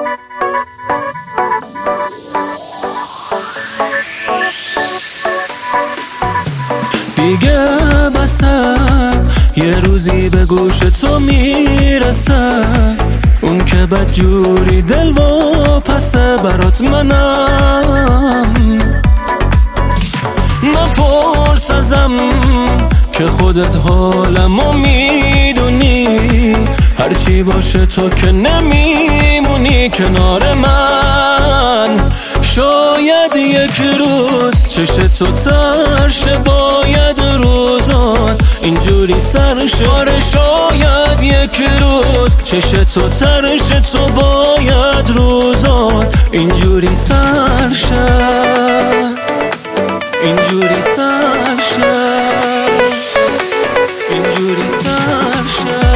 دیگه بسه یه روزی به گوش تو میرسه، اون که بدجوری دل و پسه برات منم. نپرس ازم که خودت حالمو میدونی، هرچی باشه تو که نمیمونی کنار من. شاید یک روز چشم تو ترشه، باید روزات اینجوری سرشه. شاید یک روز چشم تو ترشه، تو باید روزات اینجوری سرشه، اینجوری سرشه، اینجوری سرشه.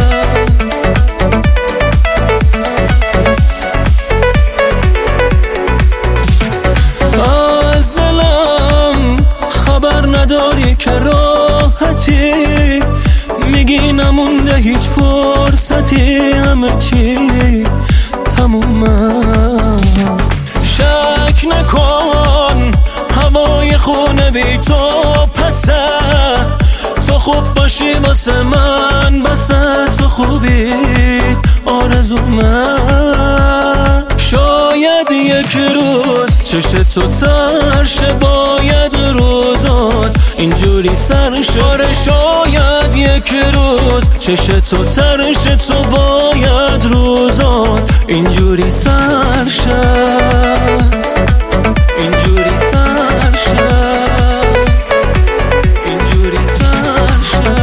از دلم خبر نداری که راحتی، میگی نمونده هیچ فرصتی، همه چی تمومه. شک نکن هوای خونه بی تو پسه، تو خوب باشی واسه من بسه، تو خوبیت آرزومه. شاید یک روز چشم تو ترشه، باید روزات اینجوری سرشه. شاید یک روز چشم تو ترشه، تو باید روزات اینجوری سرشه، اینجوری سرشه، اینجوری سرشه.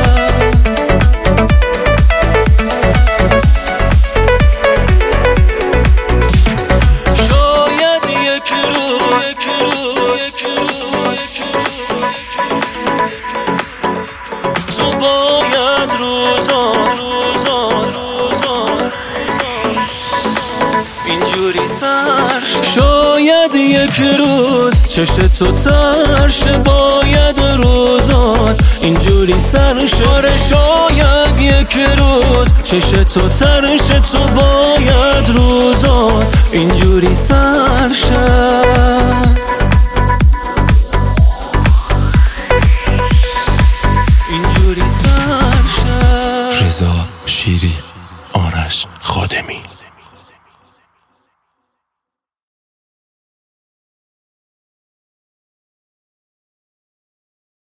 شاید یک روز تو باید روزات اینجوری سرشه. شاید یک روز چشم تو ترشه، باید روزات اینجوری سرشه. شاید یک روز چشم تو ترشه، تو باید روزات اینجوری سرشه، اینجوری سرشه. رضا شیری.